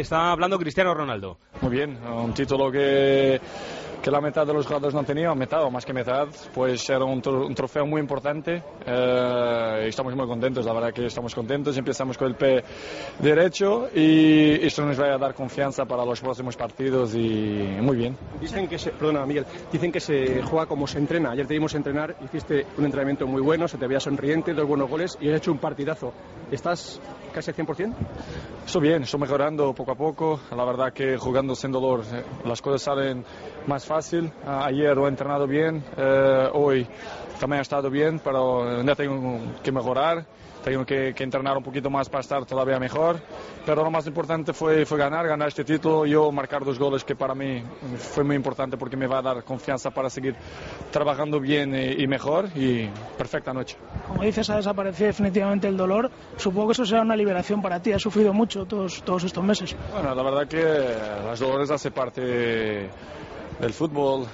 te está hablando Cristiano Ronaldo. Muy bien, un título que la mitad de los jugadores no tenían, mitad o más que mitad, pues era un trofeo muy importante y estamos muy contentos, la verdad que estamos contentos, empezamos con el pie derecho y esto nos va a dar confianza para los próximos partidos y muy bien. Dicen que perdona Miguel, dicen que se juega como se entrena. Ayer te vimos entrenar, hiciste un entrenamiento muy bueno, se te veía sonriente, 2 buenos goles y has hecho un partidazo. ¿Estás casi al 100%? Estoy bien, estoy mejorando poco a poco. La verdad que jugando sin dolor las cosas salen más fácil. Ayer he entrenado bien, hoy también he estado bien, pero ya tengo que mejorar. Tengo que entrenar un poquito más para estar todavía mejor, pero lo más importante fue ganar este título, yo marcar 2 goles que para mí fue muy importante porque me va a dar confianza para seguir trabajando bien y mejor y perfecta noche. Como dices, ha desaparecido definitivamente el dolor, supongo que eso será una liberación para ti, has sufrido mucho todos estos meses. Bueno, la verdad que los dolores hacen parte del fútbol.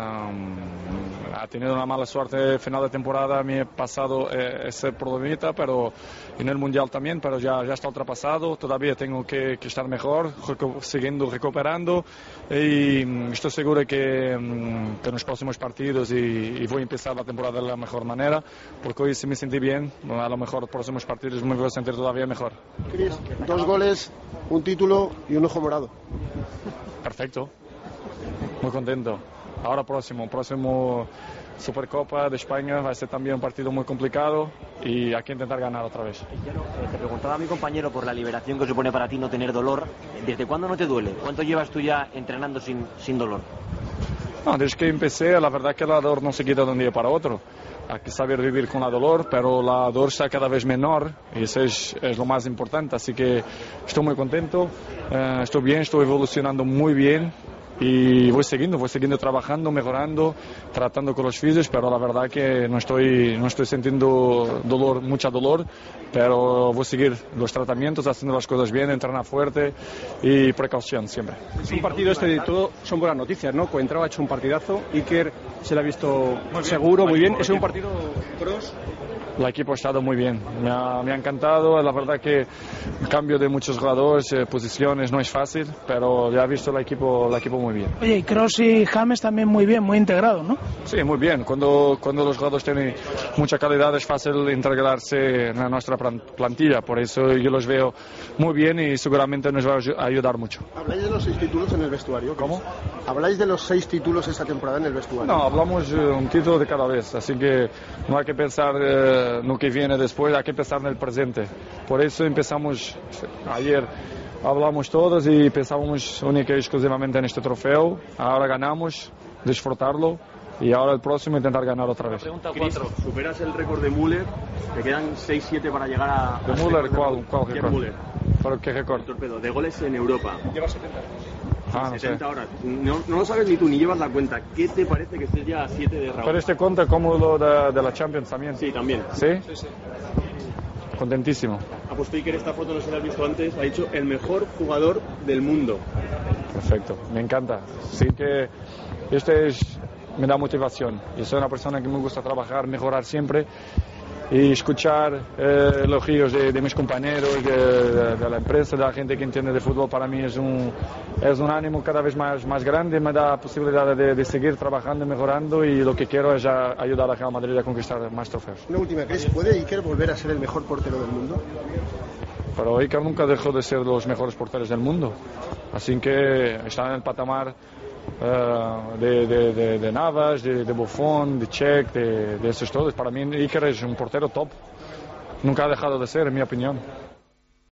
Ha tenido una mala suerte final de temporada, me he pasado ese problemita, pero en el Mundial también, pero ya está ultrapasado, todavía tengo que estar mejor, siguiendo recuperando y estoy seguro que en los próximos partidos y voy a empezar la temporada de la mejor manera, porque hoy si me sentí bien, a lo mejor los próximos partidos me voy a sentir todavía mejor. Cris, 2 goles, un título y un ojo morado. Perfecto. Muy contento. Ahora próximo Supercopa de España va a ser también un partido muy complicado y hay que intentar ganar otra vez. Te preguntaba a mi compañero por la liberación que supone para ti no tener dolor. ¿Desde cuándo no te duele? ¿Cuánto llevas tú ya entrenando sin dolor? No, desde que empecé, la verdad que la dolor no se quita de un día para otro. Hay que saber vivir con la dolor, pero la dolor está cada vez menor y eso es lo más importante. Así que estoy muy contento, estoy bien, estoy evolucionando muy bien. Y voy siguiendo trabajando, mejorando, tratando con los fisios, pero la verdad que no estoy sintiendo dolor, mucha dolor, pero voy a seguir los tratamientos, haciendo las cosas bien, entrenar fuerte y precaución siempre. Es un partido de todo, son buenas noticias, ¿no? Coentrao ha hecho un partidazo, Iker se le ha visto seguro, muy bien. Es un partido cross. El equipo ha estado muy bien, me ha encantado, la verdad que el cambio de muchos jugadores, posiciones no es fácil, pero ya he visto el equipo muy bien. Oye, y Kroos y James también muy bien, muy integrados, ¿no? Sí, muy bien, cuando los jugadores tienen mucha calidad es fácil integrarse en nuestra plantilla, por eso yo los veo muy bien y seguramente nos va a ayudar mucho. ¿Habláis de los 6 títulos en el vestuario? ¿Cómo? ¿Habláis de los 6 títulos esta temporada en el vestuario? No, hablamos un título de cada vez, así que no hay que pensar en lo que viene después, hay que pensar en el presente. Por eso empezamos ayer, hablamos todos y pensábamos única y exclusivamente en este trofeo. Ahora ganamos, disfrutarlo y ahora el próximo intentar ganar otra vez. Pregunta 4. Superas el récord de Müller, te quedan 6-7 para llegar a... ¿De Müller? ¿Cuál récord? Müller. ¿Pero qué récord? Torpedo, de goles en Europa. Lleva 70. Ah, no 70 sé. horas. No lo sabes ni tú, ni llevas la cuenta. ¿Qué te parece que estés ya a 7 de Raúl? Pero este cuenta como lo de la Champions también. Sí, también. ¿Sí? Sí. Contentísimo. Ha puesto Iker esta foto, no se la has visto antes, ha dicho el mejor jugador del mundo. Perfecto, me encanta. Sí que me da motivación. Yo soy una persona que me gusta trabajar, mejorar siempre y escuchar elogios de mis compañeros, de la empresa, de la gente que entiende de fútbol, para mí es un ánimo cada vez más grande, me da posibilidad de seguir trabajando y mejorando y lo que quiero es ayudar a Real Madrid a conquistar más trofeos. Una última, Cris, ¿puede Iker volver a ser el mejor portero del mundo? Pero Iker nunca dejó de ser los mejores porteros del mundo, así que está en el patamar de Navas, de Buffon, de Cech, de esos todos. Para mí Iker es un portero top, nunca ha dejado de ser, en mi opinión.